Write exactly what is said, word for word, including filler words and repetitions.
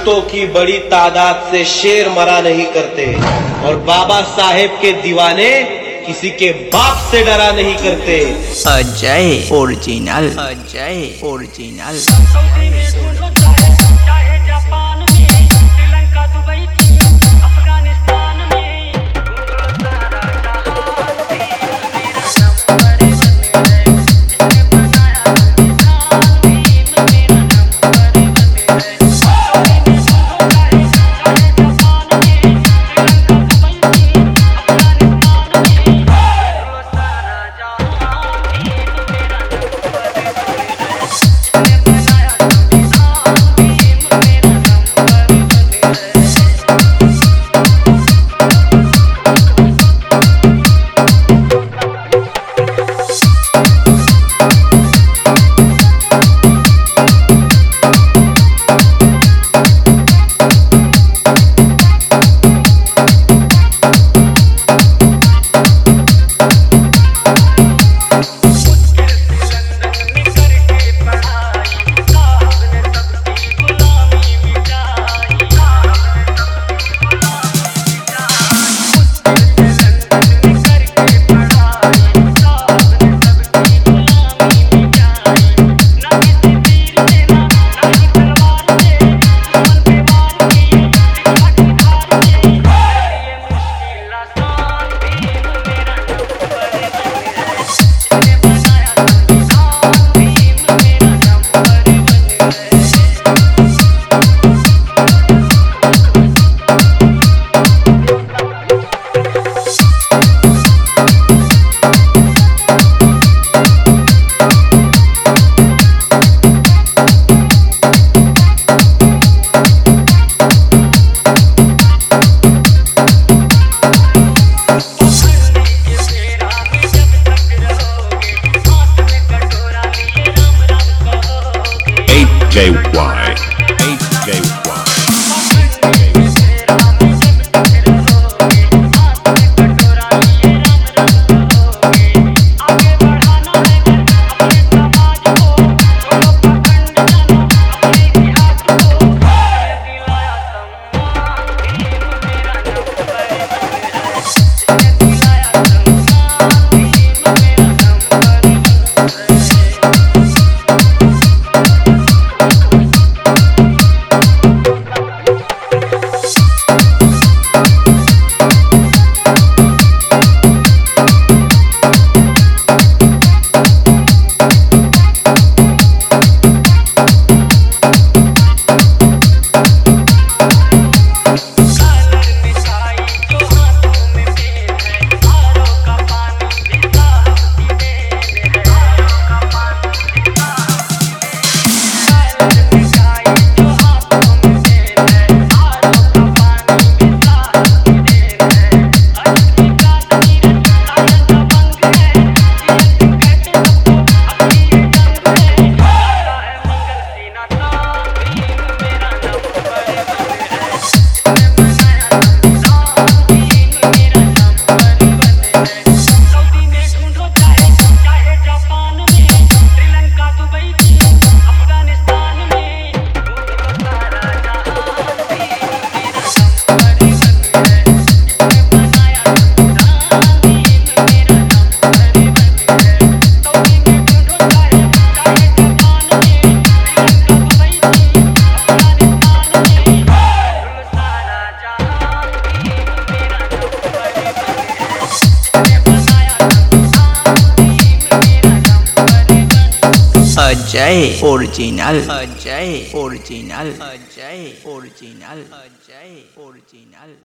कुत्तों की बड़ी तादाद से शेर मरा नहीं करते और बाबा साहेब के दीवाने किसी के बाप से डरा नहीं करते। Ajay original, Ajay original. चाहे जापान में, श्रीलंका, दुबई, अफगानिस्तान में, सारा जहां भी मेरा नंबर वन है। इसने बनाया संविधान भी मेरा नंबर वन है। चाहे जापान में, श्रीलंका, दुबई, अफगानिस्तान में, सारा जहां भी मेरा नंबर वन है। इसने बनाया संविधान भी मेरा नंबर वन है। J Y H J Y Ajay original, Ajay original, Ajay original, Ajay original.